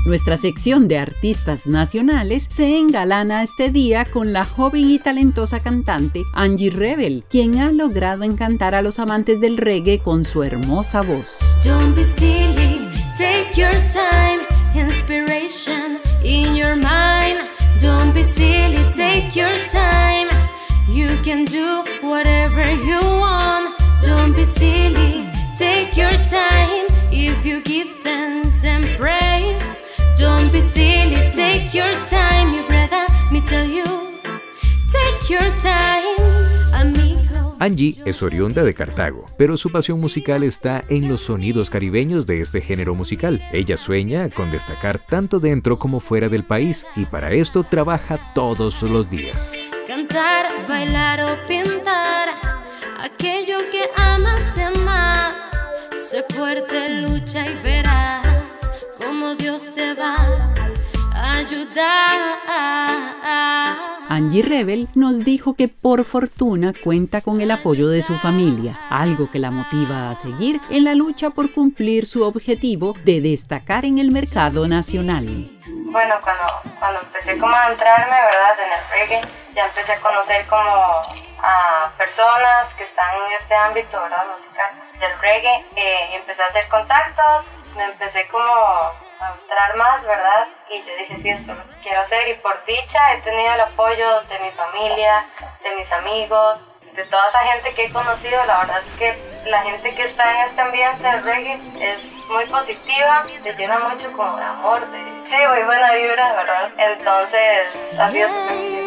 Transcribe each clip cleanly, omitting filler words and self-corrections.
Nuestra sección de artistas nacionales se engalana este día con la joven y talentosa cantante Angie Rebel, quien ha logrado encantar a los amantes del reggae con su hermosa voz. Don't be silly, take your time, inspiration in your mind. Don't be silly, take your time, you can do whatever you want. Don't be silly, take your time, if you give thanks and praise. Don't be silly, take your time, you brother, me tell you, take your time, amigo. Angie es oriunda de Cartago, pero su pasión musical está en los sonidos caribeños de este género musical. Ella sueña con destacar tanto dentro como fuera del país y para esto trabaja todos los días. Cantar, bailar o pintar, aquello que amas de más. Sé fuerte, lucha y verás cómo Dios te va a ayudar. Angie Rebel nos dijo que por fortuna cuenta con el apoyo de su familia, algo que la motiva a seguir en la lucha por cumplir su objetivo de destacar en el mercado nacional. Bueno, cuando empecé como a entrarme, ¿verdad?, en el reggae, ya empecé a conocer como a personas que están en este ámbito, ¿verdad?, musical del reggae. Empecé a hacer contactos, me empecé como a entrar más, ¿verdad? Y yo dije, sí, esto es lo que quiero hacer. Y por dicha he tenido el apoyo de mi familia, de mis amigos, de toda esa gente que he conocido. La verdad es que la gente que está en este ambiente del reggae es muy positiva, te llena mucho como de amor, sí, muy buena vibra, ¿verdad? Entonces ha sido súper chido.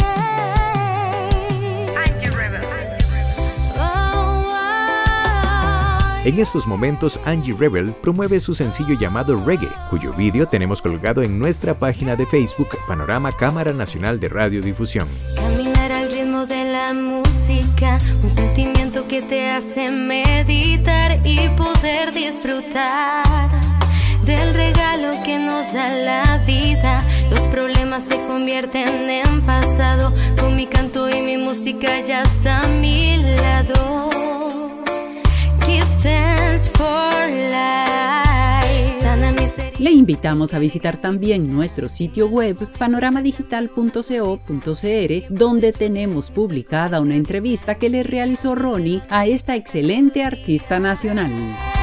En estos momentos, Angie Rebel promueve su sencillo llamado Reggae, cuyo vídeo tenemos colgado en nuestra página de Facebook, Panorama Cámara Nacional de Radiodifusión. Caminar al ritmo de la música, un sentimiento que te hace meditar y poder disfrutar del regalo que nos da la vida. Los problemas se convierten en pasado, con mi canto y mi música ya está a mi lado. Le invitamos a visitar también nuestro sitio web panoramadigital.co.cr, donde tenemos publicada una entrevista que le realizó Ronnie a esta excelente artista nacional.